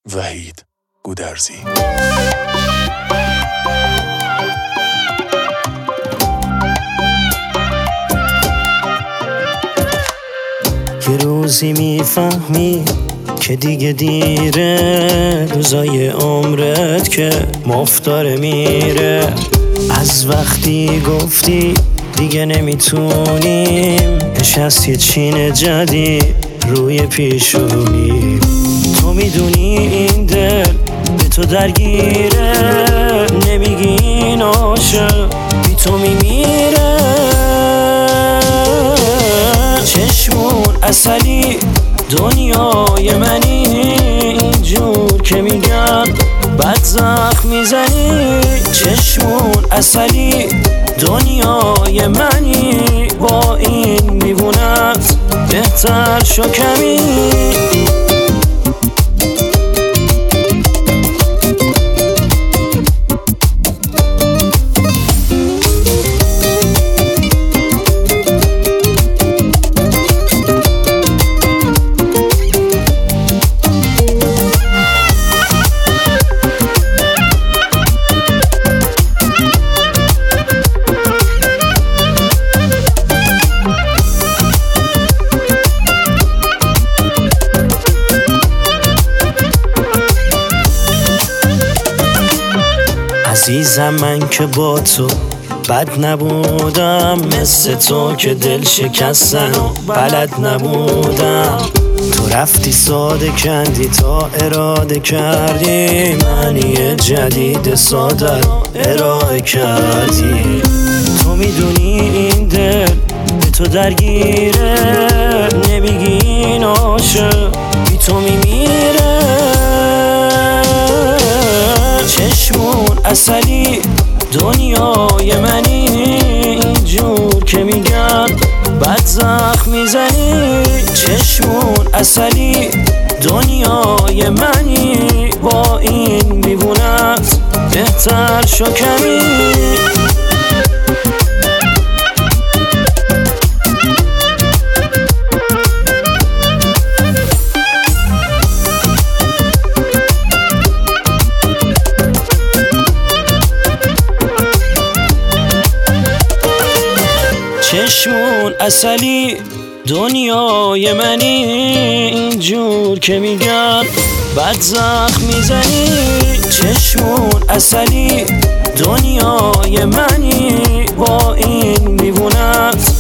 وحید گودرزی. یه روزی میفهمی که دیگه دیره، روزای عمرت که مفتاره میره. از وقتی گفتی دیگه نمیتونیم، نشست یه چین جدید روی پیشونی. تو میدونی این دل به تو درگیره، نمیگی این عاشق بی تو میمیره. چشمون عسلی دنیای منی، اینجور که میگن بد زخم میزنی. چشمون عسلی دنیای منی، با این میبونت بهتر شو کمی. عزیزم من که با تو بد نبودم، مثل تو که دل شکستن و بلد نبودم. تو رفتی ساده کندی تا اراده کردی، منی جدید ساده رو ارائه کردی. تو میدونی این دل به تو درگیره، نمیگی این عاشق بی تو میمیره. چشمون عسلی دنیای منی، اینجور که میگن بد زخم میزنی. چشمون عسلی دنیای منی، با این میبونت بهتر شو کمی. چشمون عسلی دنیای منی، اینجور که میگن بد زخم میزنی. چشمون عسلی دنیای منی، با این میبونت